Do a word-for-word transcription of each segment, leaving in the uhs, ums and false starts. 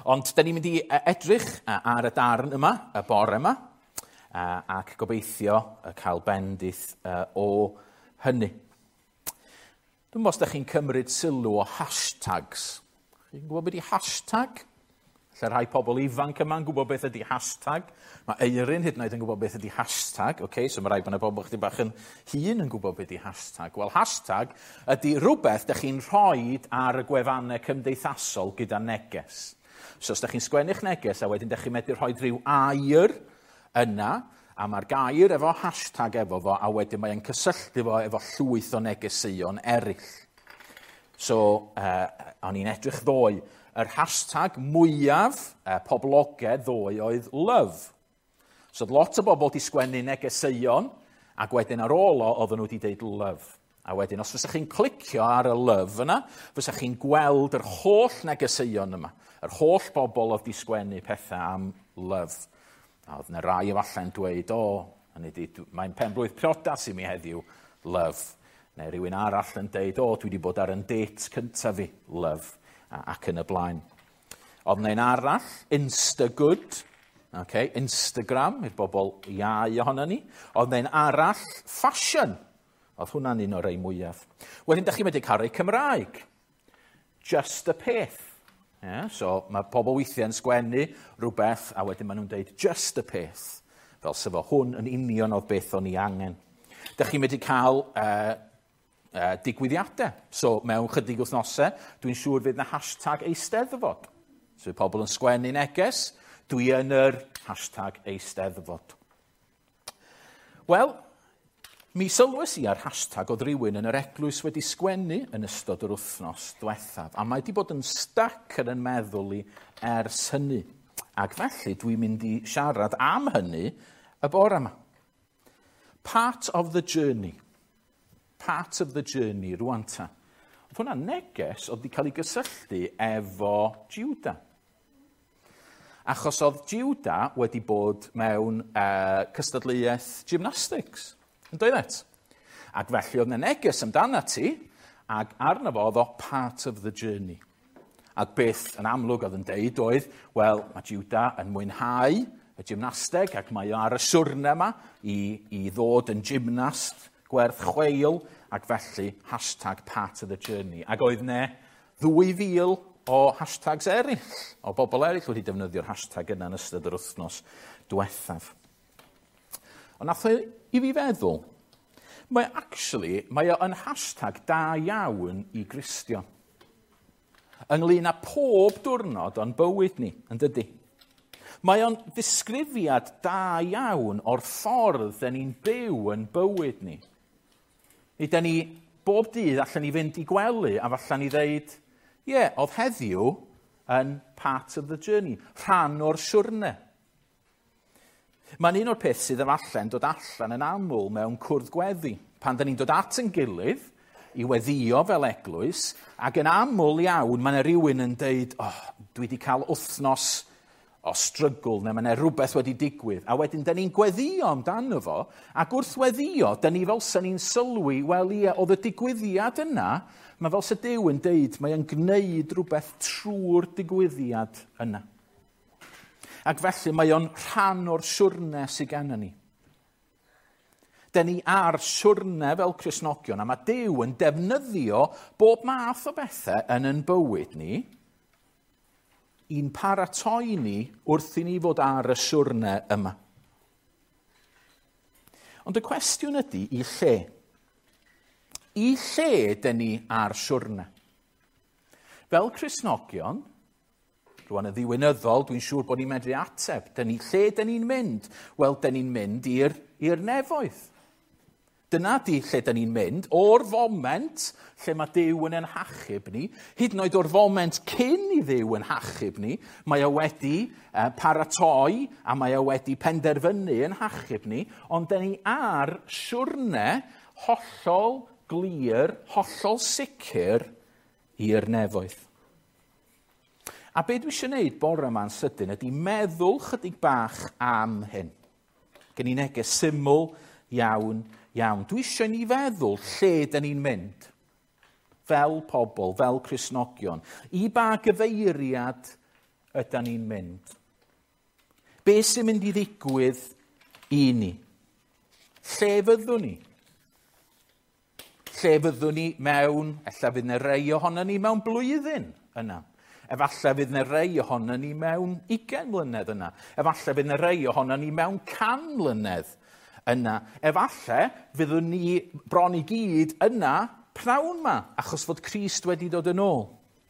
Ond da ni'n mynd i edrych ar y darn yma, y bore yma, ac gobeithio cael bendith o hynny. Dwi'n meddwl os ydych chi'n cymryd sylw o hashtags. Chi'n gwybod beth ydy hashtag? Lle rhai pobl ifanc yma'n gwybod beth ydy hashtag. Mae Eirin hyd yn oed yn gwybod beth ydy hashtag. Okay, so mae rhaid bod yna bobl chdi bach yn hun yn gwybod beth ydy hashtag. Wel, hashtag ydy rhywbeth ydych chi'n rhoi ar y gwefannau cymdeithasol gyda neges. So, os ydych chi'n sgwennu'ch neges, a wedyn ydych chi'n medru rhoi rhyw air yna, a mae'r gair efo hashtag efo fo, a wedyn mae'n cysylltu fo efo llwyth o negeseuon eraill. So, uh, o'n i'n edrych ddoe, yr hashtag mwyaf uh, poblogaidd ddoe oedd love. So, lot o bobl wedi sgwennu negeseuon, ac wedyn ar ôl o, oedden nhw wedi deud love. A wedyn, os fysa chi'n clicio ar y love yna, fysa chi'n gweld yr holl negeseuon yma. Yr holl bobl oedd wedi sgwennu pethau am love. A oedd yna rai efallai'n dweud, o, mae'n penblwydd priodas i mi heddiw, love. Neu rhywun arall yn dweud, o, dwi wedi bod ar yn date cyntaf fi, love. Ac yn y blaen. Oedd yna'n arall, Instagood, okay, Instagram, i'r bobl iau ohono ni. Oedd yna'n arall, fashion. Oedd hwnna'n un o'r rei mwyaf. Wedyn, ydych chi'n medru cael rei Cymraeg. Just a peth. Yeah, so, mae pobl weithiau yn sgwennu rhywbeth, a wedyn maen nhw'n dweud just a peth. Fel sef o hwn yn union o beth o'n i angen. Ydych chi'n medru cael uh, uh, digwyddiadau. So, mewn chydig wythnosau, dwi'n siŵr fydd na hashtag eisteddfod. So, pobl yn sgwennu neges, dwi yn yr hashtag eisteddfod. Wel, mi sylwes i ar hashtag oedd rhywun yn yr eglwys wedi sgwennu yn ystod yr wythnos diwethaf, a mae wedi bod yn stuck yn yn meddwl i ers hynny. Ac felly dwi'n mynd i siarad am hynny y bore yma. Part of the journey. Part of the journey, rwan ta. Oedd hwnna'n neges oedd wedi cael ei gysylltu efo Juda. Achos oedd Juda wedi bod mewn uh, cystadleuaeth gymnastics. Yn dweud et? Ac felly oedd yna neges amdana ti, ac arno fo oedd o part of the journey. Ac beth yn amlwg oedd yn deud oedd, wel, mae Juda yn mwynhau y gymnasteg, ac mae o ar y siwrna yma i, i ddod yn gymnast gwerth chweil, ac felly hashtag part of the journey. Ac oedd yna ddwy fil o hashtags eraill, o bobl eraill wedi defnyddio'r hashtag yna yn ystod yr wythnos diwethaf. Ond nath o i fi feddwl, mae actually, mae o yn hashtag da iawn i Gristion. Ynglŷn â pob diwrnod o'n bywyd ni, yn dydy. Mae o'n ddisgrifiad da iawn o'r ffordd dyn ni'n byw yn bywyd ni. Nid ni bob dydd allan ni fynd i gwely a fallan ni ddeud, ie, yeah, oedd heddiw yn part of the journey, rhan o'r siwrne. Mae'n un o'r peth sydd efallai'n dod allan yn aml mewn cwrdd gweddi. Pan dyn ni'n dod at yn gilydd i weddio fel eglwys, ac yn aml iawn mae yna rhywun yn deud, oh, dwi wedi cael wythnos o strygl, neu mae yna rhywbeth wedi digwydd. A wedyn, dyn ni'n gweddio amdano fo, ac wrth weddio, dyn ni fel sy'n ni'n sylwi, wel ie, oedd y digwyddiad yna, mae fel sy'n Duw yn deud, mae'n gwneud rhywbeth trwy'r digwyddiad yna. Ac felly mae o'n rhan o'r siwrne sydd gennym ni. Dyn ni ar siwrne fel Cristnogion, a mae Duw yn defnyddio bob math o bethau yn yn bywyd ni i'n paratoi ni wrth i ni fod ar y siwrne yma. Ond y cwestiwn ydy i lle. I lle dyn ni ar siwrne? Fel Cristnogion, rwan y ddiwynyddol, dwi'n siŵr bod ni'n medru ateb. Dyn ni, lle dyn ni'n mynd? Wel, dyn ni'n mynd i'r nefoedd. Dyna di lle dyn ni'n mynd, o'r foment lle mae Duw yn ein hachub ni, hyd yn oed o'r foment cyn i Dduw yn hachub ni, mae o wedi uh, paratoi a mae o wedi penderfynu yn hachub ni, ond dyn ni ar siwrne hollol glir, hollol sicr i'r nefoedd. A be dwi eisiau gwneud bore yma'n sydyn ydy meddwl chydig bach am hyn. Gen i neges syml iawn, iawn. Dwi eisiau ni feddwl lle dyn ni'n mynd. Fel pobl, fel Cristnogion. I ba gyfeiriad ydyn ni'n mynd? Be sy'n mynd i ddigwydd i ni? Lle fyddwn ni? Lle fyddwn ni mewn, ella fydd yna rei ohono ni mewn blwyddyn yna. Efallai fydd yna rei ohono ni mewn ugain mlynedd yna. Efallai fydd yna rei ohono ni mewn can mlynedd yna. Efallai fyddwn ni bron i gyd yna prawn ma, achos fod Crist wedi dod yn ôl.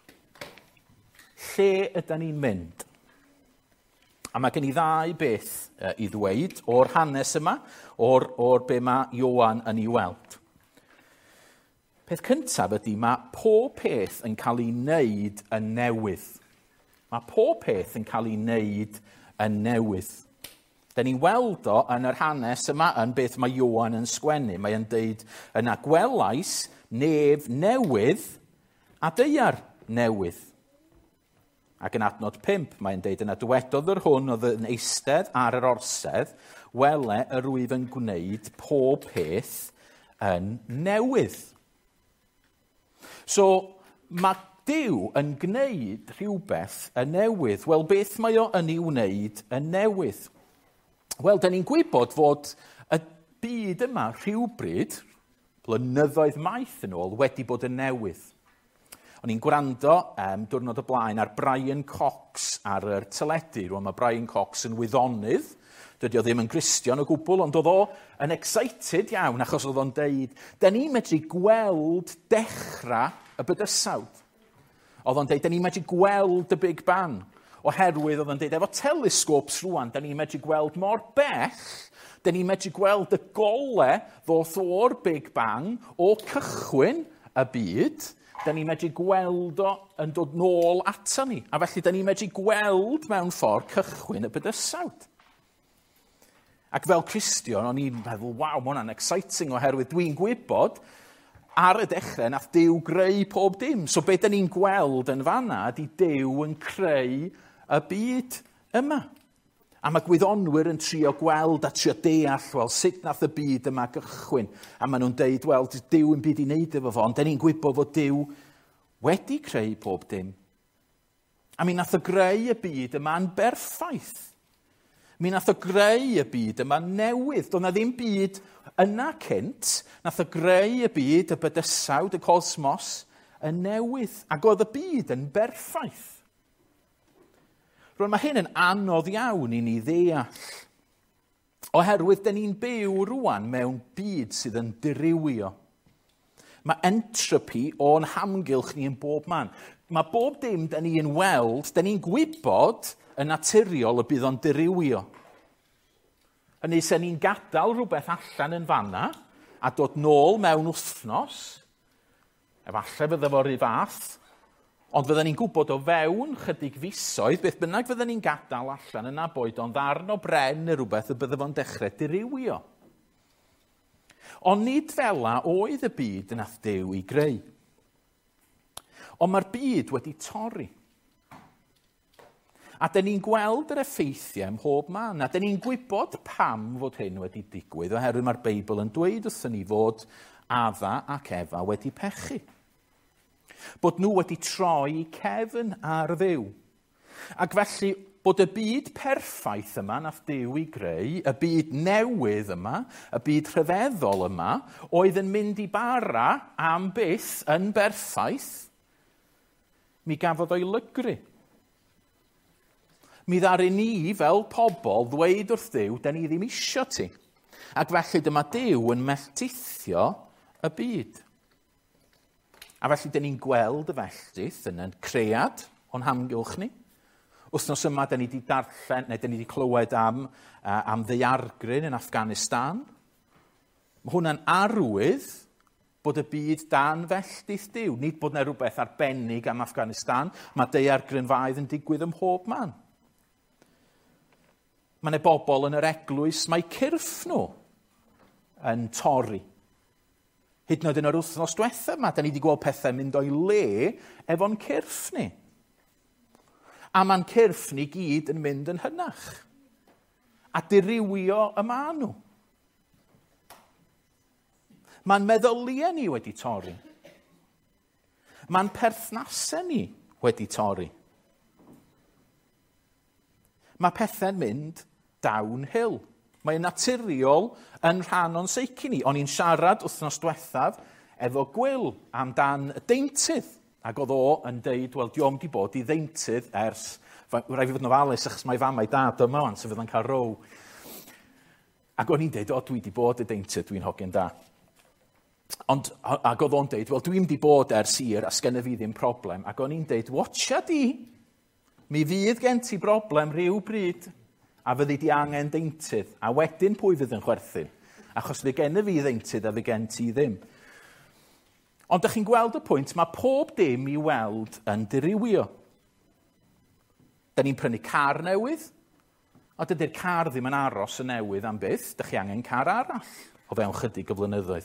Lle ydyn ni'n mynd? A mae gen i ddau beth uh, i ddweud o'r hanes yma, o'r, or be mae Ioan yn ei weld. Peth cyntaf ydy, mae pob peth yn cael ei wneud yn newydd. Mae pob peth yn cael ei wneud yn newydd. Da ni'n weld o yn yr hanes yma yn beth mae Ioan yn sgwennu. Mae'n deud yna gwelais nef newydd a deiar newydd. Ac yn adnod pump, mae'n deud yna dywedodd yr hwn oedd yn eistedd ar yr orsedd, wele yr wyf yn gwneud pob peth yn newydd. So, mae Duw yn gwneud rhywbeth yn newydd. Wel, beth mae o yn ei wneud yn newydd? Wel, da ni'n gwybod fod y byd yma rhywbryd, blynyddoedd maith yn ôl, wedi bod yn newydd. O'n i'n gwrando um, diwrnod o blaen ar Brian Cox ar yr teledu. Rwan mae Brian Cox yn wyddonydd. Dydy o ddim yn Gristion o gwbl, ond oedd o yn excited iawn, achos oedd o'n deud, da ni'n medru gweld dechrau y bydysawd. Oedd o'n deud, da ni'n medru gweld y Big Bang. Oherwydd oedd o'n deud, efo telescopes rwan, da ni'n medru gweld mor bell, da ni'n medru gweld y golau ddoth o'r Big Bang o cychwyn y byd, da ni'n medru gweld o yn dod nôl ato ni. A felly, da ni'n medru gweld mewn ffordd cychwyn y bydysawd. Ac fel Cristion, o'n i'n meddwl, waw, mae hwnna'n exciting oherwydd dwi'n gwybod ar y dechrau nath Duw greu pob dim. So be da ni'n gweld yn fanna ydy Duw yn creu y byd yma. A mae gwyddonwyr yn trio gweld a trio deall, wel, sut nath y byd yma gychwyn. A maen nhw'n deud, wel, Duw yn byd i wneud efo fo, ond da ni'n gwybod fod Duw wedi creu pob dim. A mi nath o greu y byd yma'n berffaith. Mi nath o greu y byd yma'n newydd. Doedd na ddim byd yna cynt, nath o greu y byd, y bydysawd, y cosmos, yn newydd. Ac oedd y byd yn berffaith. Rwy'n mae hyn yn anodd iawn i ni ddeall. Oherwydd, da ni'n byw rwan mewn byd sydd yn dirywio. Mae entropy o'n hamgylch ni yn bob man. Mae bob dim da ni'n weld, da ni'n gwybod yn naturiol y bydd o'n dirywio. Yn ei sen ni'n gadael rhywbeth allan yn fanna a dod nôl mewn wythnos, efallai fydda fo'r un fath, ond fydden ni'n gwybod o fewn chydig fisoedd, beth bynnag fydden ni'n gadael allan yna boed o'n ddarn o bren neu rhywbeth y bydda fo'n dechrau dirywio. Ond nid fela oedd y byd yn ath Duw i greu. Ond mae'r byd wedi torri. A da ni'n gweld yr effeithiau ym mhob man. A da ni'n gwybod pam fod hyn wedi digwydd, oherwydd mae'r Beibl yn dweud wrthyn ni fod Adda ac Efa wedi pechu. Bod nhw wedi troi cefn ar Dduw. Ac felly, bod y byd perffaith yma nath Duw i greu, y byd newydd yma, y byd rhyfeddol yma, oedd yn mynd i bara am byth yn berffaith, mi gafodd o'i lygru. Mi ddaru ni fel pobl ddweud wrth Duw, da ni ddim isio ti. Ac felly dyma Duw yn melltithio y byd. A felly, da ni'n gweld y felltith yn y cread o'n hamgylch ni. Wythnos yma, da ni wedi darllen, neu da ni wedi clywed am, uh, am ddaeargryn yn Afghanistan. Mae hwnna'n arwydd bod y byd dan felltith Duw. Nid bod yna rhywbeth arbennig am Afghanistan, mae ddaeargryn faidd yn digwydd ym mhob man. Mae yna bobl yn yr eglwys, mae cyrff nhw yn torri. Hyd yn oed yn yr wythnos diwethaf yma, da ni wedi gweld pethau mynd o'i le efo'n cyrff ni. A mae'n cyrff ni gyd yn mynd yn hynach. A dirywio y man nhw. Mae'n meddyliau ni wedi torri. Mae'n perthnasau ni wedi torri. mae pethau'n mynd downhill. Mae'n naturiol yn rhan o'n seici ni. O'n i'n siarad wythnos diwethaf efo Gwyl amdan y deintydd. Ac oedd o yn deud, wel, diom di bod i ddeintydd ers, rhaid fi fod yn ofalus achos mae fam a'i dad yma wan, sef fydd yn cael row. Ac o'n i'n deud, o, dwi di bod i deintydd, dwi'n hogyn da. Ond, ac oedd o'n deud, wel, dwi'n di bod ers hir, a sgenna fi ddim problem. Ac o'n i'n deud, watcha di, mi fydd gen ti broblem rhyw bryd, a fyddi di angen deintydd. A wedyn pwy fydd yn chwerthin? Achos fi gen fi ddeintydd a fi gen ti ddim. Ond ydych chi'n gweld y pwynt, mae pob dim i weld yn dirywio. Da ni'n prynu car newydd, a dydy'r car ddim yn aros yn newydd am byth, ydych chi angen car arall o fewn chydig o flynyddoedd.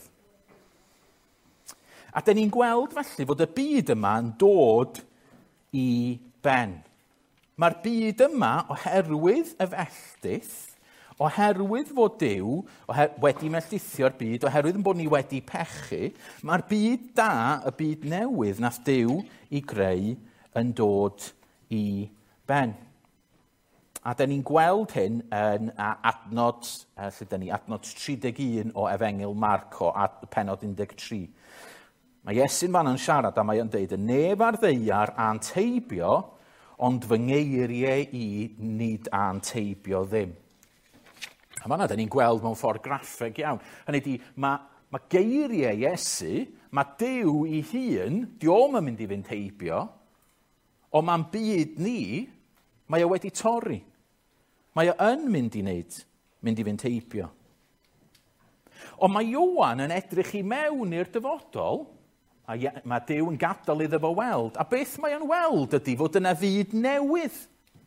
A da ni'n gweld felly fod y byd yma yn dod i ben. Mae'r byd yma oherwydd y felltith, oherwydd fod Duw oher wedi melltithio'r byd, oherwydd bod ni wedi pechu, mae'r byd da, y byd newydd nath Duw i greu yn dod i ben. A da ni'n gweld hyn yn adnod, lle da ni, adnod tri deg un o Efengil Marco, penod un deg tri. Mae Iesu'n fan yn siarad a mae o'n deud, y neb ar ddeiar a'n teibio, ond fy ngeiriau i nid a'n teibio ddim. A fan'na, da ni'n gweld mewn ffordd graffeg iawn. Hynny ydi, mae, mae geiriau Iesu, mae Duw i hun, diom yn mynd i fynd heibio, ond mae'n byd ni, mae o wedi torri. Mae o yn mynd i wneud, mynd i fynd heibio. Ond mae Ioan yn edrych i mewn i'r dyfodol, a mae Duw yn gadael iddo fo weld. A beth mae o'n weld ydy fod yna fyd newydd.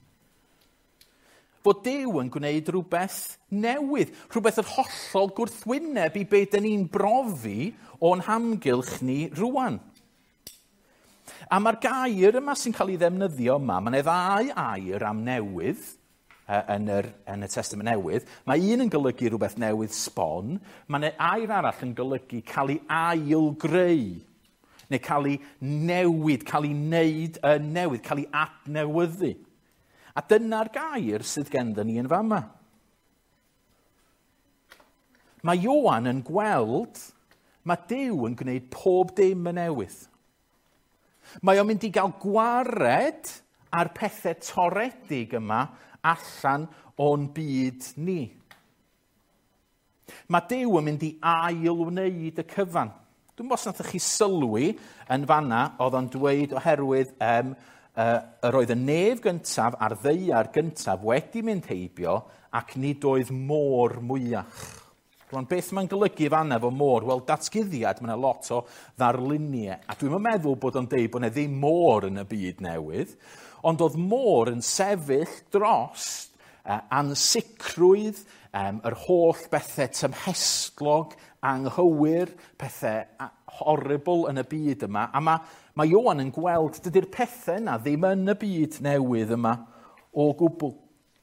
Fod Duw yn gwneud rhywbeth newydd. Rhywbeth yr hollol gwrthwyneb i beth dyn ni'n brofi o'n hamgylch ni rwan. A mae'r gair yma sy'n cael ei ddefnyddio yma, mae'n ddau air am newydd yn, yr, yn y Testament Newydd. Mae un yn golygu rhywbeth newydd sbon, mae'n air arall yn golygu cael ei ail-greu, neu cael ei newid, cael ei wneud yn newydd, cael ei adnewyddu. A dyna'r gair sydd ganddo ni yn fama. Mae Ioan yn gweld, mae Duw yn gwneud pob dim yn newydd. Mae o'n mynd i gael gwared ar pethau toredig yma allan o'n byd ni. Mae Duw yn mynd i ail-wneud y cyfan. Dwi'n bos nathoch chi sylwi yn fanna oedd o'n dweud oherwydd um, uh, yr oedd y nef gyntaf a'r ddeiar gyntaf wedi mynd heibio ac nid oedd môr mwyach. Rwan, beth mae'n golygu fanna fo môr? Wel, datguddiad, mae'n lot o ddarluniau. A dwi'n meddwl bod o'n deud bod yna ddim môr yn y byd newydd, ond oedd môr yn sefyll dros uh, ansicrwydd, um, yr holl bethau tymhestlog, anghywir, pethau horrible yn y byd yma. A mae, mae Ioan yn gweld, dydy'r pethau yna ddim yn y byd newydd yma o gwbl.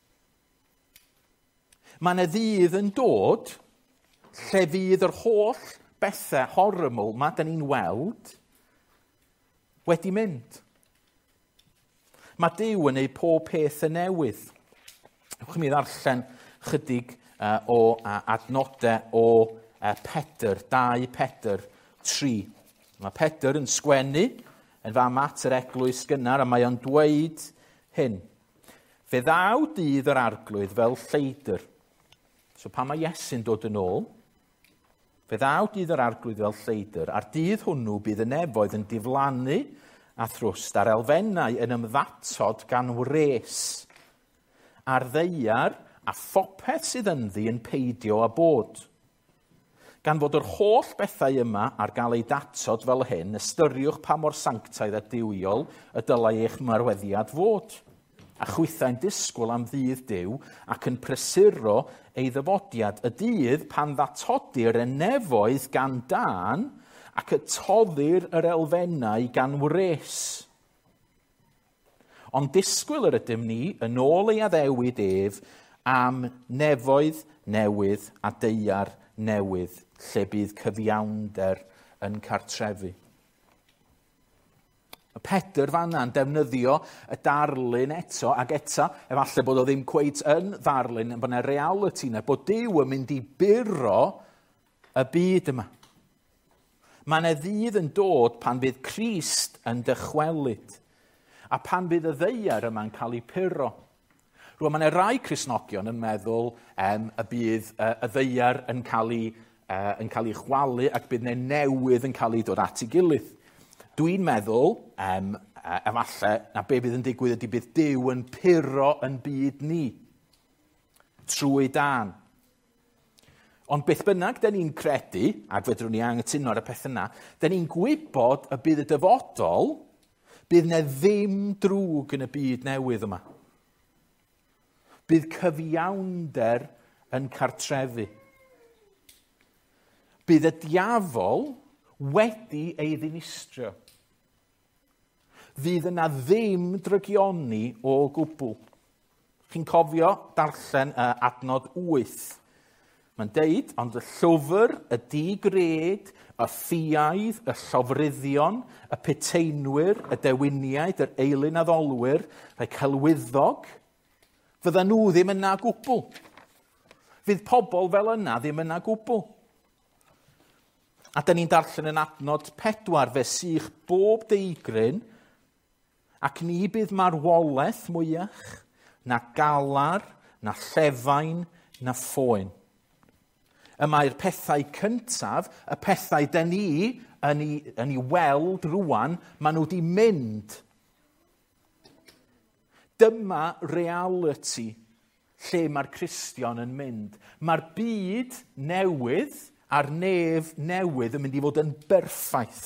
Mae yna ddydd yn dod lle fydd yr holl bethau horrible ma da ni'n weld wedi mynd. Mae Duw yn ei pob peth yn newydd. Ewch mi ddarllen chydig uh, o uh, adnodau o uh, Pedr, dau Pedr tri. Mae Pedr yn sgwennu yn fam at yr eglwys gynnar, a mae o'n dweud hyn. Fe ddaw dydd yr arglwydd fel lleidr. So pan mae Iesu'n dod yn ôl, fe ddaw dydd yr arglwydd fel lleidr, a'r dydd hwnnw bydd y nefoedd yn diflannu a thrwst a'r elfennau yn ymddatod gan wres, a'r ddeiar a phopeth sydd ynddi yn peidio a bod. Gan fod yr holl bethau yma ar gael ei datod fel hyn, ystyriwch pa mor sanctaidd a diwiol y dylai eich marweddiad fod. A chwythau'n disgwyl am ddydd Duw ac yn prysuro ei ddyfodiad. Y dydd pan ddatodir y nefoedd gan dan ac y toddir yr elfennau gan wres. Ond disgwyl yr ydym ni yn ôl ei addewid ef am nefoedd newydd a deiar newydd lle bydd cyfiawnder yn cartrefu. Y Pedr fanna'n defnyddio y darlun eto ac eto, efallai bod o ddim cweit yn ddarlun, bod yna reality yna, bod Duw yn mynd i buro y byd yma. Mae yna ddydd yn dod pan bydd Crist yn dychwelyd, a pan bydd y ddeiar yma'n cael ei puro. Rwy'n mae yna rai Cristnogion yn meddwl um, y bydd uh, y ddeiar yn cael ei, uh, yn cael ei chwalu ac bydd yna newydd yn cael ei dod at ei gilydd. Dwi'n meddwl, um, uh, efallai, na be bydd yn digwydd ydy bydd Duw yn puro yn byd ni, trwy dan. Ond beth bynnag, da ni'n credu, ac fedrwn ni anghytuno ar y peth yna, da ni'n gwybod y bydd y dyfodol, bydd yna ddim drwg yn y byd newydd yma. Bydd cyfiawnder yn cartrefu. Bydd y diafol wedi ei ddinistrio. Fydd yna ddim drygioni o gwbl. Chi'n cofio darllen uh, adnod wyth. Mae'n deud, ond y llwfr, y digred, y ffiaidd, y llofruddion, y peteinwyr, y dewiniaid, yr eilyn addolwyr, rhai celwyddog, fydda nhw ddim yna gwbl. Fydd pobl fel yna ddim yna gwbl. A da ni'n darllen yn adnod pedwar, fe sych bob deigryn, ac ni bydd marwolaeth mwyach, na galar, na llefain, na phoen. Y mae'r pethau cyntaf, y pethau da ni yn ei, yn ei weld rwan, maen nhw wedi mynd. Dyma reality lle mae'r Cristion yn mynd. Mae'r byd newydd a'r nef newydd yn mynd i fod yn berffaith.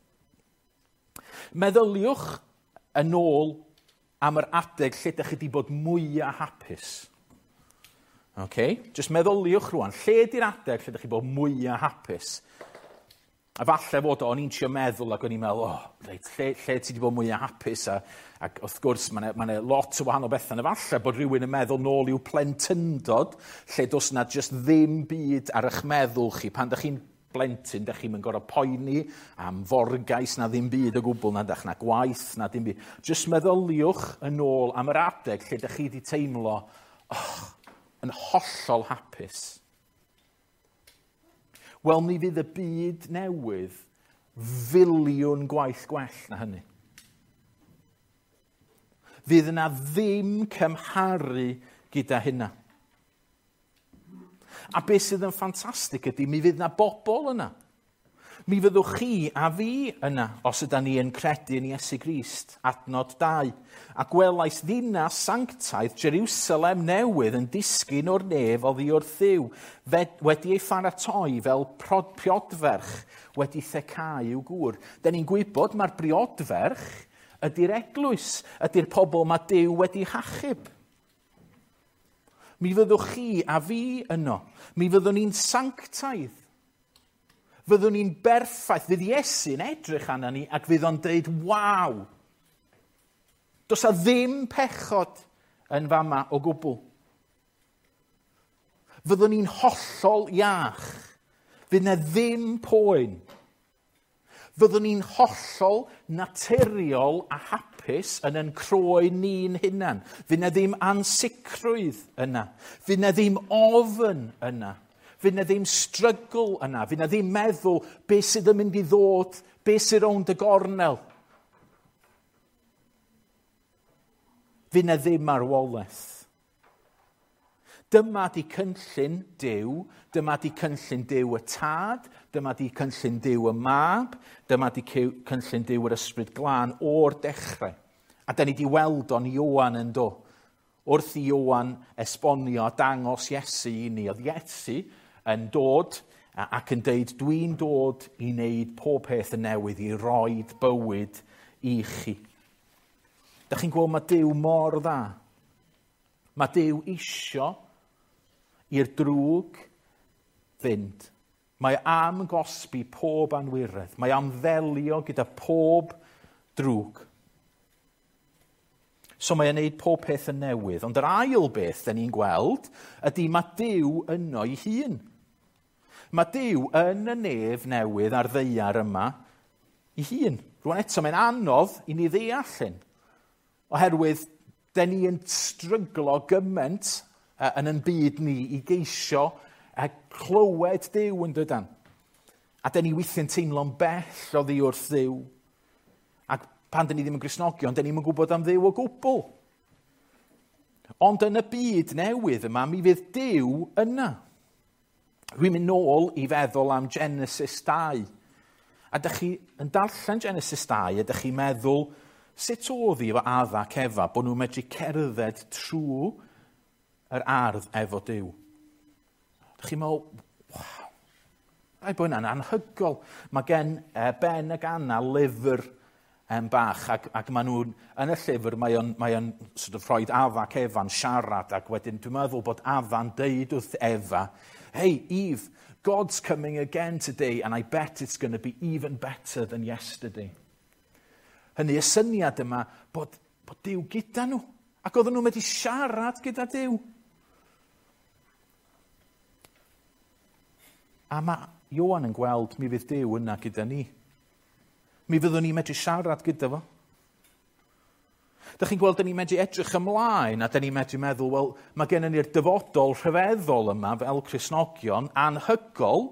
Meddyliwch yn ôl am yr adeg lle ydych chi wedi bod mwyaf hapus. Okay? Just meddyliwch rwan, lle ydy'r adeg lle ydych chi bod mwyaf hapus? A falle fod o'n i'n trio meddwl ac o'n i'n meddwl, oh, reit, lle, lle ti wedi bod mwyaf hapus? A, ac wrth gwrs, mae yna lot o wahanol bethau. A falle bod rhywun yn meddwl nôl i'w plentyndod, lle dos yna just ddim byd ar eich meddwl chi. Pan ydych chi'n blentyn, ydych chi'n gorfod poeni am forgais na ddim byd o gwbl, na ydych na gwaith, na ddim byd. Just meddyliwch yn ôl am yr adeg lle ydych chi wedi teimlo, oh, yn hollol hapus. Wel, mi fydd y byd newydd filiwn gwaith gwell na hynny. Fydd yna ddim cymharu gyda hynna. A beth sydd yn ffantastig ydy, mi fydd yna bobl yna. Mi fyddwch chi a fi yna, os ydym ni yn credu yn Iesu Grist, adnod dau. A gwelais ddinas sanctaidd Jerusalem newydd yn disgyn o'r nef oddi wrth Dduw, wedi ei pharatoi fel priodferch wedi thecau i'w gŵr. Da ni'n gwybod mae'r priodferch ydy'r eglwys, ydy'r pobl mae Duw wedi hachub. Mi fyddwch chi a fi yno. Mi fyddwn ni'n sanctaidd. Fyddwn ni'n berffaith. Fydd Iesu'n edrych arna ni ac fydd o'n deud, waw, does a ddim pechod yn fama o gwbl. Fyddwn ni'n hollol iach. Fydd na ddim poen. Fyddwn ni'n hollol naturiol a hapus yn yn croen ni'n hunan. Fydd na ddim ansicrwydd yna. Fydd na ddim ofn yna. Fydd na ddim strygl yna. Fydd na ddim meddwl beth sydd yn mynd i ddod, beth sydd rownd y gornel. Fydd na ddim marwolaeth. Dyma di cynllun Duw, dyma di cynllun Duw y Tad, dyma di cynllun Duw y Mab, dyma di cynllun Duw yr Ysbryd Glân o'r dechrau. A da ni di weld o'n Ioan yn do. Wrth i Ioan esbonio a dangos Iesu i ni. Oedd Iesu yn dod ac yn deud, dwi'n dod i wneud pob peth yn newydd, i roed bywyd i chi. Da chi'n gweld mae Duw mor dda. Mae Duw isio i'r drwg fynd. Mae am gosbi pob anwiredd. Mae am ddelio gyda pob drwg. So mae'n gwneud pob peth yn newydd. Ond yr ail beth da ni'n gweld ydy mae Duw yno ei hun. Mae Duw yn y nef newydd ar ddeiar yma ei hun. Rwy'n eto mae'n anodd i ni ddeall hyn. Oherwydd, da ni yn stryglo gymaint uh, yn yn byd ni i geisio a clywed Duw yn dydan. A da ni weithio'n teimlo'n bell o ddi wrth Dduw. Ac pan da ni ddim yn Gristnogion, da ni'n gwybod am Dduw o gwbl. Ond yn y byd newydd yma, mi fydd Duw yna. Rwy'n mynd nôl i feddwl am Genesis dau. A dych chi yn darllen Genesis dau, a dych chi'n meddwl, sut oedd hi efo Adda ac Efa, bod nhw'n medru cerdded trwy yr ardd efo Duw. Dych chi'n meddwl, waw, rai bod hynna'n anhygol. Mae gen uh, Ben ag Anna lyfr um, bach, ac, ac maen nhw'n, yn y llyfr, mae o'n, mae o'n sort of rhoid Adda ac Efa'n siarad, ac wedyn dwi'n meddwl bod Adda'n deud wrth Efa, hey, Eve, God's coming again today, and I bet it's going to be even better than yesterday. Hynny y syniad yma bod, bod Duw gyda nhw. Ac oedden nhw wedi siarad gyda Duw. A mae Ioan yn gweld mi fydd Duw yna gyda ni. Mi fyddwn ni medru siarad gyda fo. Dych chi'n gweld, da ni'n medru edrych ymlaen, a da ni'n medru meddwl, wel, mae gennym ni'r dyfodol rhyfeddol yma fel Cristnogion, anhygol,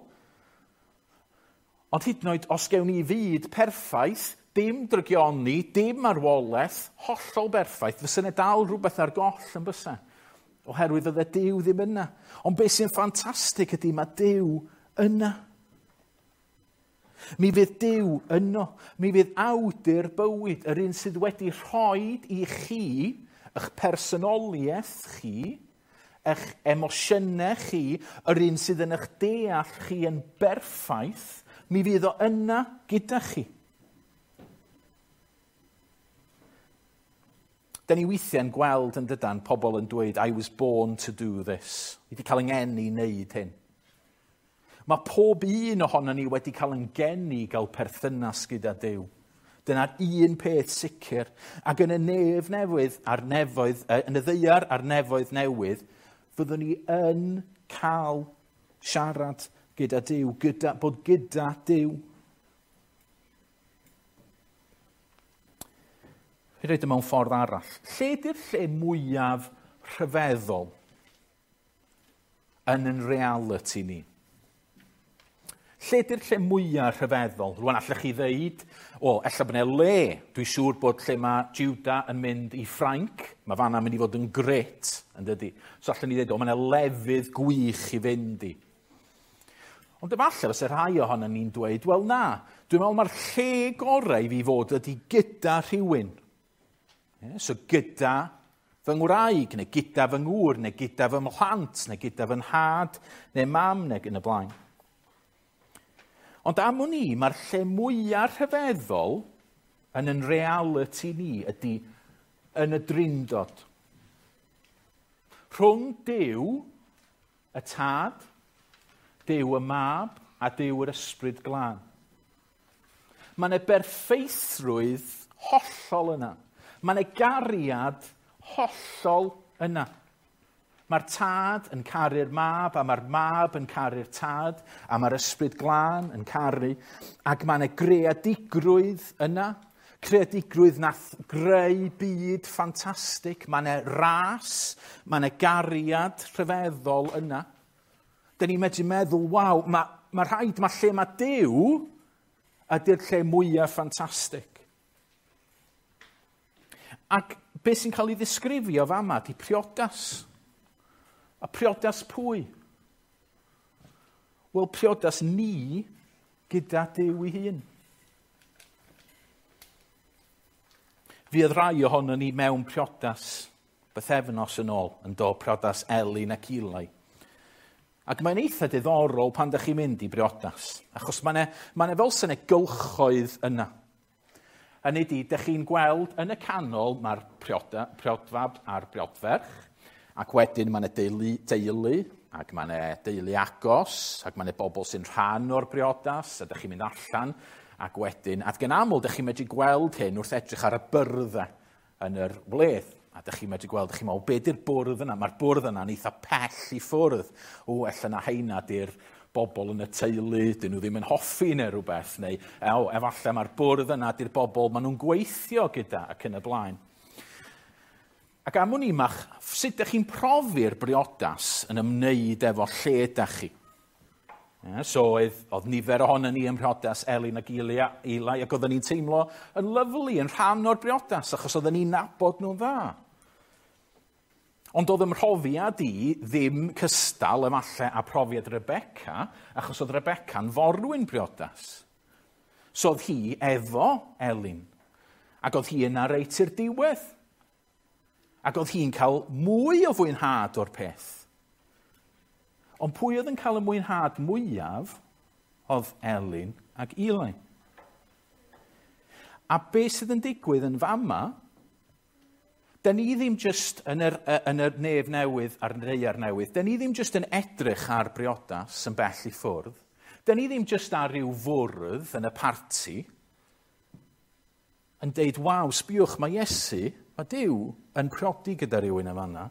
ond hyd yn oed os gewn ni fyd perffaith, dim drygioni, dim marwolaeth, hollol berffaith, fysa ne dal rhywbeth ar goll yn bysa. Oherwydd fydde Duw ddim yna. Ond beth sy'n ffantastig ydy, mae Duw yna. Mi fydd Duw yno. Mi fydd awdur bywyd, yr un sydd wedi rhoi i chi, eich personoliaeth chi, eich emosiynau chi, yr un sydd yn eich deall chi yn berffaith, mi fydd o yna gyda chi. Da ni weithiau'n gweld yn dydan pobl yn dweud, I was born to do this. Wedi cael yng ngeni wneud hyn. Mae pob un ohono ni wedi cael yn geni gael perthynas gyda Duw. Dyna'r un peth sicr. Ac yn y nef newydd, a'r nefoedd, yn y ddeiar a'r nefoedd newydd, fyddwn ni yn cael siarad gyda Duw, gyda, bod gyda Duw. Fi roed y mewn ffordd arall. Lle di'r lle mwyaf rhyfeddol yn yn reality ni? Lle di'r lle mwyaf rhyfeddol? Rwan allech chi ddeud, o, ella bod yna le. Dwi'n siŵr bod lle mae Juda yn mynd i Ffrainc, mae fanna mynd i fod yn gret, yn dydi. So allech ni ddeud, o, mae yna lefydd gwych i fynd i. Ond efallai fysa rhai ohono ni'n dweud, wel na, dwi'n meddwl mae'r lle gorau i fi fod ydy gyda rhywun. Yeah, so gyda fy ngwraig, neu gyda fy ngŵr, neu gyda fy mhlant, neu gyda fy nhad, neu mam, neu yn y blaen. Ond am hwn i, mae'r lle mwyaf rhyfeddol yn yn reality ni ydy yn y drindod. Rhwng Duw, y tad, Duw y mab a Duw yr ysbryd glân. Mae yna berffeithrwydd hollol yna. Mae yna gariad hollol yna. Mae'r tad yn caru'r mab, a mae'r mab yn caru'r tad, a mae'r ysbryd glân yn caru, ac mae yna greadigrwydd yna, creadigrwydd nath greu byd ffantastig, mae yna ras, mae yna gariad rhyfeddol yna. Da ni'n medru meddwl, waw, mae, mae rhaid, mae lle mae Duw ydy'r lle mwyaf ffantastig. Ac beth sy'n cael ei ddisgrifio fama di priodas. A priodas pwy? Wel, priodas ni gyda Duw ei hun. Fydd rai ohono ni mewn priodas bythefnos yn ôl, yn dod priodas Elin ac Eli. Ac mae'n eitha diddorol pan ydych chi'n mynd i briodas, achos mae'n ma fel sy'n y gylchoedd yna. Hynny ydi, ydych chi'n gweld yn y canol mae'r priodfab a'r priodferch, ac wedyn mae yna deulu, deulu, ac mae yna deulu agos, ac mae yna bobl sy'n rhan o'r briodas, a ydych chi'n mynd allan, ac wedyn, ac yn aml, ydych chi'n medru gweld hyn wrth edrych ar y byrddau yn yr wledd. A ydych chi'n medru gweld, ydych chi'n meddwl, be di'r bwrdd yna? Mae'r bwrdd yna'n eitha pell i ffwrdd. O, ella na heina di'r bobl yn y teulu, dyn nhw ddim yn hoffi neu rhywbeth, neu ew, efallai mae'r bwrdd yna di'r bobl maen nhw'n gweithio gyda ac yn y blaen. Ac am hwn i mach, sut ydych chi'n profi'r briodas yn ymwneud efo lle ydych chi? Yeah, so oedd, oedd nifer ohonon ni yn briodas Elin ac Eli, Eli ac oedden ni'n teimlo yn lyflu, yn rhan o'r briodas, achos oedden ni'n nabod nhw'n dda. Ond oedd ymhrofiad i ddim cystal efallai a profiad Rebecca, achos oedd Rebecca'n forwyn briodas. So oedd hi efo Elin, ac oedd hi yna reit i'r diwedd. Ac oedd hi'n cael mwy o fwynhad o'r peth. Ond pwy oedd yn cael y mwynhad mwyaf oedd Elin ac Eli. A beth sydd yn digwydd yn fama, da ni ddim just yn yr, yn yr nef newydd a'r neua'r newydd, da ni ddim just yn edrych ar briodas yn bell i ffwrdd, da ni ddim just ar ryw fwrdd yn y parti, yn deud, waw, sbiwch, mae Iesu, mae Duw yn priodi gyda rhywun yn fanna.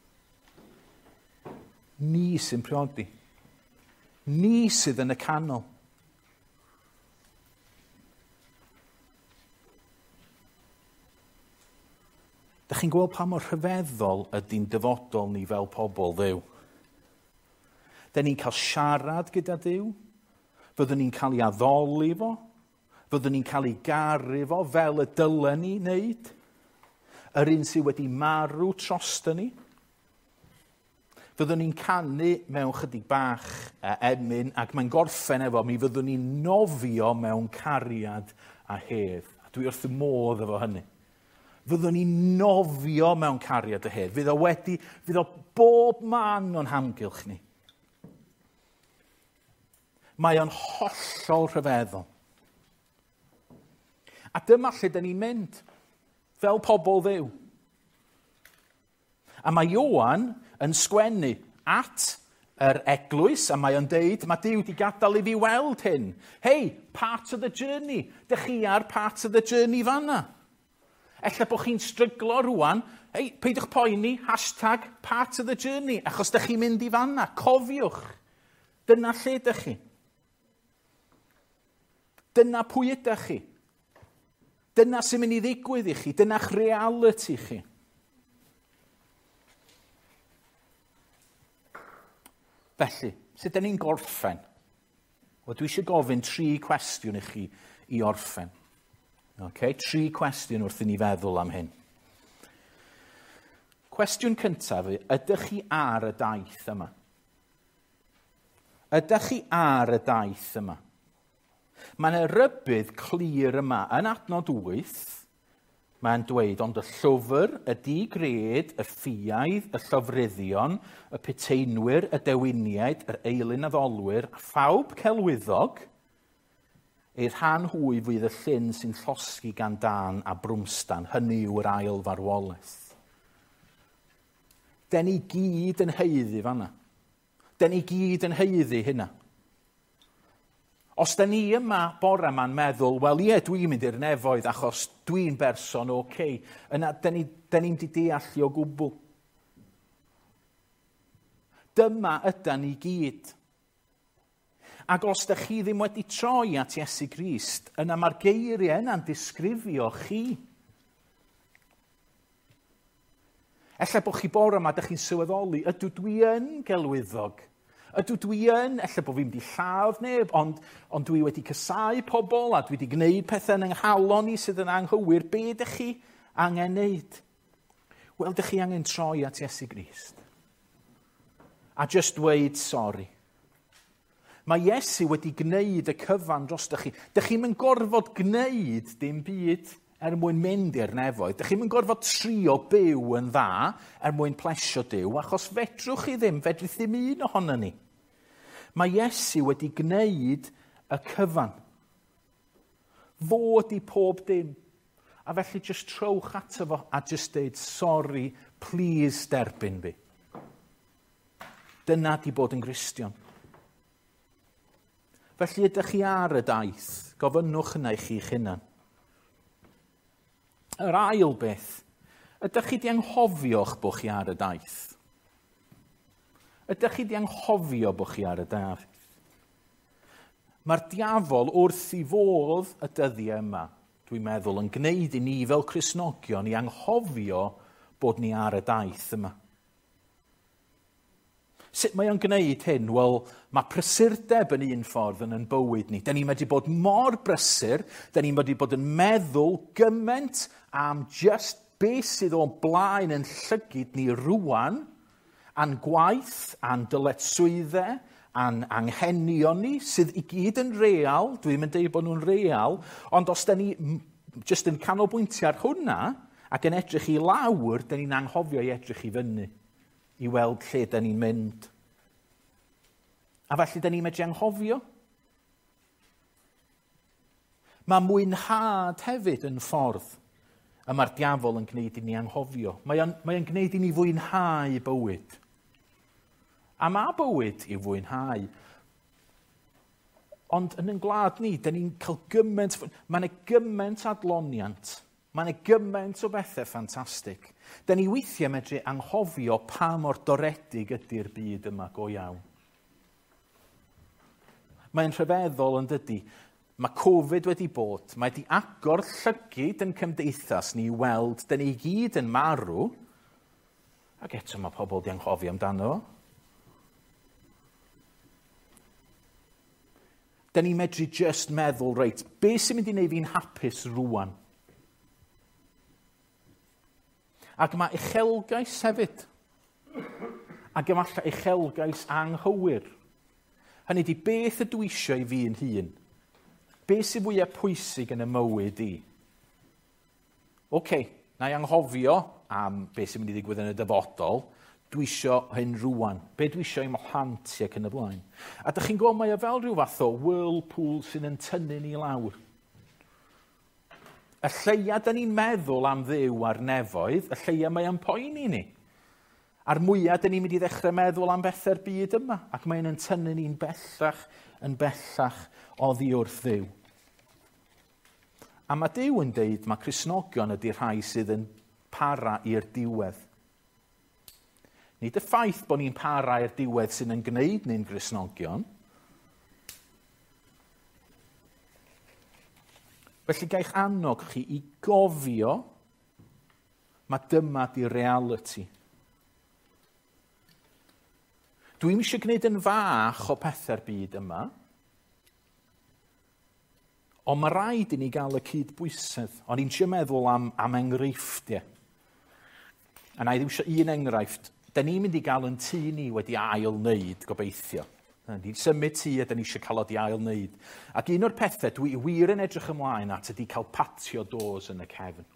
Ni sy'n priodi. Ni sydd yn y canol. Dych chi'n gweld pa mor rhyfeddol ydy'n dyfodol ni fel pobl Dduw? Da ni'n cael siarad gyda Duw, fyddwn ni'n cael ei addoli fo, fyddwn ni'n cael ei garu fo fel y dylen ni wneud, yr un sydd wedi marw trosto ni. Fyddwn ni'n canu mewn chydig bach uh, emyn, ac mae'n gorffen efo mi, fyddwn ni'n nofio mewn cariad a hedd. A dwi wrth y modd efo hynny. Fyddwn ni'n nofio mewn cariad a hedd. Fydd o wedi, fydd o bob man o'n hamgylch ni. Mae o'n hollol rhyfeddol. A dyma lle dyn ni'n mynd, fel pobl Dduw. A mae Ioan yn sgwennu at yr eglwys, a mae o'n deud, mae Duw wedi gadael i fi weld hyn. Hei, part of the journey. Dych chi ar part of the journey fanna. Ella bod chi'n stryglo rwan, hei, peidwch poeni, hashtag part of the journey, achos dych chi'n mynd i fanna. Cofiwch, dyna lle dych chi. Dyna pwy ydych chi. Dyna sy'n mynd i ddigwydd i chi. Dyna'ch reality chi. Felly, sut dyn ni'n gorffen? Wel, dwi eisiau gofyn tri cwestiwn i chi i orffen. Okay? Tri cwestiwn wrth i ni feddwl am hyn. Cwestiwn cyntaf, ydych chi ar y daith yma? Ydych chi ar y daith yma? Mae yna rybydd clir yma yn adnod wyth. Mae'n dweud, ond y llwfr, y digred, y ffiaidd, y llofruddion, y piteinwyr, y dewiniaid, yr eilyn addolwyr, a phawb celwyddog, ei rhan hwy fydd y llyn sy'n llosgi gan dan a brwmstan, hynny yw'r ail farwolaeth. Den ni gyd yn heiddi fanna. Den ni gyd yn heiddi hynna. Os da ni yma bore yma'n meddwl, wel ie, dwi'n mynd i'r nefoedd achos dwi'n berson oce, okay, yna da ni'n ni di deallu o gwbl. Dyma yda ni gyd. Ac os da chi ddim wedi troi at Iesu Grist, yna mae'r geiriau yna'n disgrifio chi. Ella bod chi bore yma, da chi'n sylweddoli, ydw dwi yn gelwyddog. Ydw dwi yn, ella bod fi'n di lladd neb, ond, ond dwi wedi cysau pobl a dwi wedi gwneud pethau yn nghalon ni sydd yn anghywir. Be ydych chi angen wneud? Wel, ydych chi angen troi at Iesu Grist. A just dweud sori. Mae Iesu wedi gwneud y cyfan dros dych chi. Dych chi'n mynd gorfod gwneud dim byd er mwyn mynd i'r nefoedd. Dych chi'n mynd gorfod trio byw yn dda er mwyn plesio Duw, achos fedrwch chi ddim, fedrwch ddim un ohono ni. Mae Iesu wedi gwneud y cyfan. Fo ydi pob dim. A felly just trowch ato fo a just deud, sorry, please derbyn fi. Dyna di bod yn Gristion. Felly ydych chi ar y daith, gofynnwch yna i chi'ch hunan. Yr ail beth, ydych chi di anghofio'ch bod chi ar y daith? Ydych chi di anghofio bod chi ar y daith? Mae'r diafol wrth i fodd y dyddiau yma, dwi'n meddwl, yn gwneud i ni fel Cristnogion i anghofio bod ni ar y daith yma. Sut mae o'n gwneud hyn? Wel, mae prysurdeb yn un ffordd yn yn bywyd ni. Da ni'n medru bod mor brysur, da ni'n medru bod yn meddwl gymaint am just beth sydd o'n blaen yn llygyd ni rwan, a'n gwaith, a'n dyletswyddau, a'n anghenion ni, sydd i gyd yn real, dwi'n mynd dweud bod nhw'n real, ond os da ni just yn canolbwyntio ar hwnna, ac yn edrych i lawr, da ni'n anghofio i edrych i fyny, i weld lle da ni'n mynd. A felly da ni'n medru anghofio. Mae mwynhad hefyd yn ffordd y mae'r diafol yn gwneud i ni anghofio. Mae o'n, mae o'n gwneud i ni fwynhau bywyd. A mae bywyd i'w fwynhau. Ond yn yn gwlad ni, da ni'n cael gymaint, mae yna gymaint adloniant. Mae yna gymaint o bethau ffantastig. Da ni weithiau medru anghofio pa mor doredig ydy'r byd yma go iawn. Mae'n rhyfeddol yn dydy. Mae Covid wedi bod. Mae wedi agor llygyd yn cymdeithas ni i weld da ni gyd yn marw. Ac eto mae pobl wedi anghofio amdano fo. Da ni medru just meddwl, reit, beth sy'n mynd i wneud fi'n hapus rwan? Ac mae uchelgais hefyd. Ac efallai uchelgais anghywir. Hynny ydy, beth ydw i eisiau i fi'n hun? Beth sy'n fwyaf pwysig yn y mywyd i? Oce, okay, na i anghofio am beth sy'n mynd i ddigwydd yn y dyfodol. Dwi eisiau hyn rwan. Be dwi eisiau i mohanti ac yn y blaen. A dych chi'n gwybod, mae o fel rhyw fath o whirlpool sy'n yn tynnu ni lawr. Y lleia da ni'n meddwl am ddew ar nefoedd, y lleia mae o'n poeni ni. A'r mwyaf da ni'n mynd i ddechrau meddwl am bethau'r byd yma, ac mae'n yn tynnu ni'n bellach yn bellach oddi wrth ddew. A mae Duw yn deud, mae Cristnogion ydy'r rhai sydd yn para i'r diwedd. Nid y ffaith bod ni'n para i'r diwedd sy'n yn gwneud ni'n Cristnogion. Felly gaich annog chi i gofio mae dyma di reality. Dwi'n eisiau gwneud yn fach o pethau'r byd yma, ond mae rhaid i ni gael y cydbwysedd. Ond i'n eisiau meddwl am, am enghreifftiau. A na i ddim eisiau un enghraifft. Da ni'n mynd i gael yn tŷ ni wedi ail-wneud, gobeithio. Ni'n symud tŷ a da ni eisiau cael o di ail-wneud. Ac un o'r pethau dwi wir yn edrych ymlaen at ydy cael patio dos yn y cefn.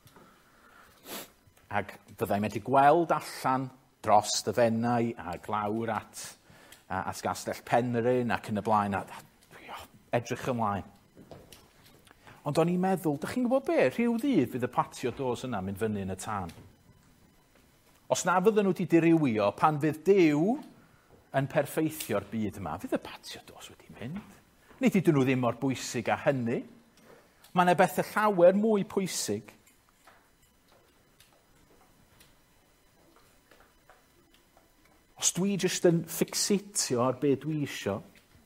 Ac fyddai'n medru gweld allan dros y fennau a glawr at, at Gastell Penrhyn ac yn y blaen. A, edrych ymlaen. Ond o'n i'n meddwl, dych chi'n gwybod be? Rhyw ddydd fydd y patio dos yna mynd fyny yn y tân. Os na fydden nhw wedi dirywio, pan fydd Duw yn perffeithio'r byd yma, fydd y patio dos wedi mynd. Nid ydyn nhw ddim mor bwysig a hynny. Mae yna bethau llawer mwy pwysig. Os dwi jyst yn ffixitio ar be dwi isio,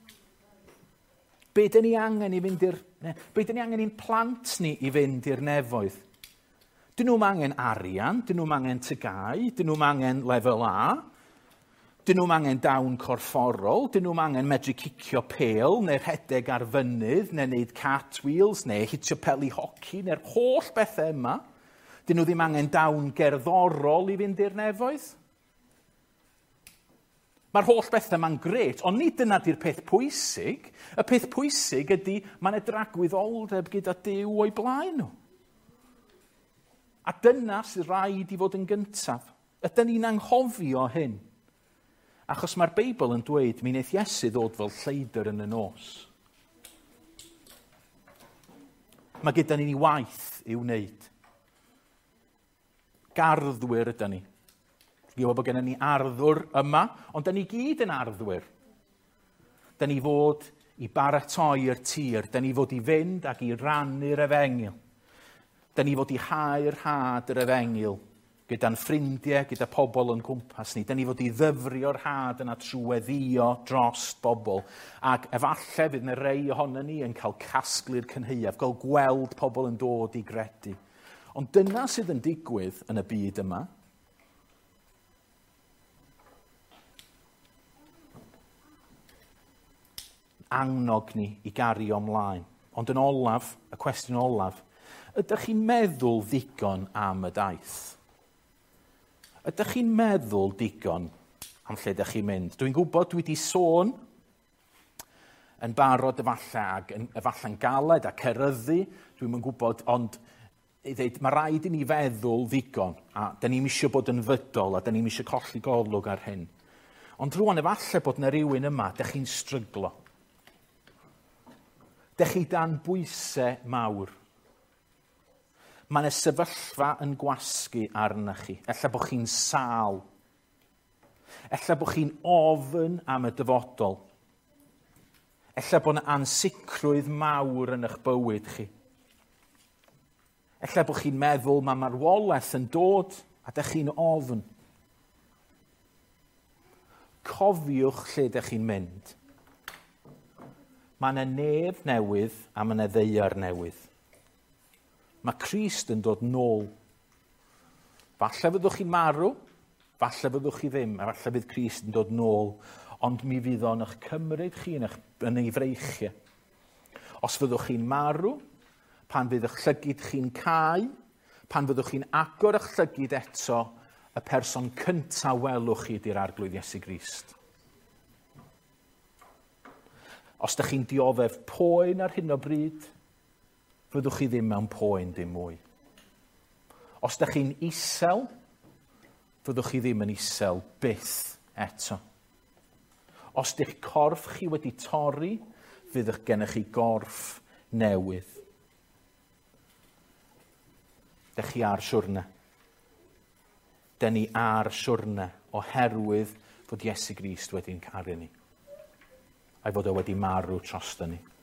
be dyn ni angen i fynd i'r... Be dyn ni angen i'n plant ni i fynd i'r nefoedd? Dyn nhw'n angen arian, dyn nhw'n angen tygau, dyn nhw'n angen lefel A, dyn nhw'n angen dawn corfforol, dyn nhw'n angen medru cicio pêl, neu rhedeg ar fynydd, neu wneud cartwheels, neu hitio peli hoci, neu'r holl bethau yma. Dyn nhw ddim angen dawn gerddorol i fynd i'r nefoedd. Mae'r holl bethau yma'n gret, ond nid dyna di'r peth pwysig. Y peth pwysig ydy mae'n dragwyddoldeb gyda Duw o'i blaen nhw. A dyna sy'n rhaid i fod yn gyntaf. Ydyn ni'n anghofio hyn. Achos mae'r Beibl yn dweud, mi wneith Iesu ddod fel lleidr yn y nos. Mae gyda ni waith i'w wneud. Garddwyr ydyn ni. Dwi'n gwybod bod gennym ni arddwr yma, ond da ni gyd yn arddwyr. Da ni fod i baratoi'r tir, da ni fod i fynd ac i rannu'r efengil. Da ni fod i hau'r had yr efengil. gyda'n ffrindiau, gyda pobl yn cwmpas ni. Da ni fod i ddyfrio'r had yna trwy weddio dros bobl. Ac efallai fydd yna rei ohono ni yn cael casglu'r cynheuaf, gael gweld pobl yn dod i gredu. Ond dyna sydd yn digwydd yn y byd yma. Annog ni i gario ymlaen. Ond yn olaf, y cwestiwn olaf, ydych chi'n meddwl ddigon am y daith? Ydych chi'n meddwl digon am lle ydych chi'n mynd? Dwi'n gwybod dwi wedi sôn yn barod efallai ac yn, efallai'n galed a ceryddu, dwi'n yn gwybod, ond i ddeud, mae rhaid i ni feddwl ddigon, a da ni'n eisiau bod yn fydol, a da ni'n eisiau colli golwg ar hyn. Ond rwan efallai bod yna rhywun yma, ydych chi'n stryglo. Ydych chi dan bwysau mawr. Mae yna sefyllfa yn gwasgu arnych chi. Ella bod chi'n sal. Ella bod chi'n ofyn am y dyfodol. Ella bod yna ansicrwydd mawr yn eich bywyd chi. Ella bod chi'n meddwl mae marwolaeth yn dod a ydych chi'n ofyn. Cofiwch lle ydych chi'n mynd. Mae yna nef newydd a mae yna ddeiar newydd. Mae Crist yn dod nôl. Falle fyddwch chi'n marw, falle fyddwch chi ddim, a falle fydd Crist yn dod nôl, ond mi fydd o'n eich cymryd chi yn eich, yn ei freichiau. Os fyddwch chi'n marw, pan fydd eich llygyd chi'n cau, pan fyddwch chi'n agor eich llygyd eto, y person cyntaf welwch chi ydy'r arglwydd Iesu Grist. Os ydych chi'n dioddef poen ar hyn o bryd, fyddwch chi ddim mewn poen dim mwy. Os ydych chi'n isel, fyddwch chi ddim yn isel byth eto. Os ydych corff chi wedi torri, fyddwch gennych chi gorff newydd. Ydych chi ar siwrne. Ydych ni ar siwrne oherwydd fod Iesu Grist wedi'n caru ni. A'i fod o wedi marw trosto ni.